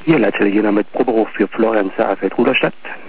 Hier Leiter Jena mit Proberuf für Florian Saarfeld-Ruderstadt.